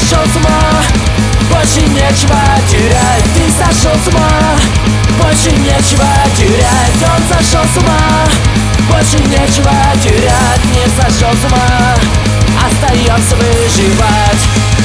сошел с ума, больше нечего терять. Ты сошел с ума, больше нечего терять. Он сошел с ума, больше нечего терять. Мир сошел с ума, остаемся выживать.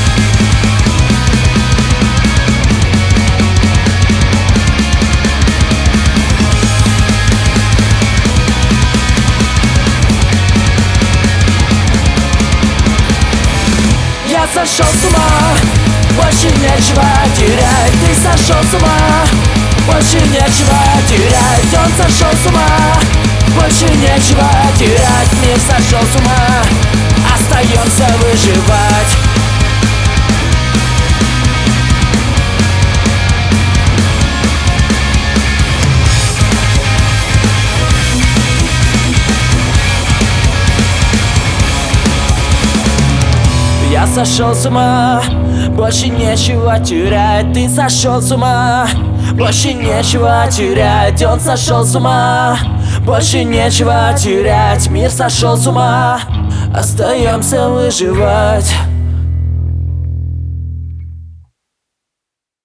Я сошел с ума, больше нечего терять. Ты сошел с ума, больше нечего терять. Он сошел с ума, больше нечего терять. Мир сошел с ума, остаемся выживать. Я сошел с ума, больше нечего терять. Ты сошел с ума, больше нечего терять. Он сошел с ума, больше нечего терять. Мир сошел с ума, остаемся выживать.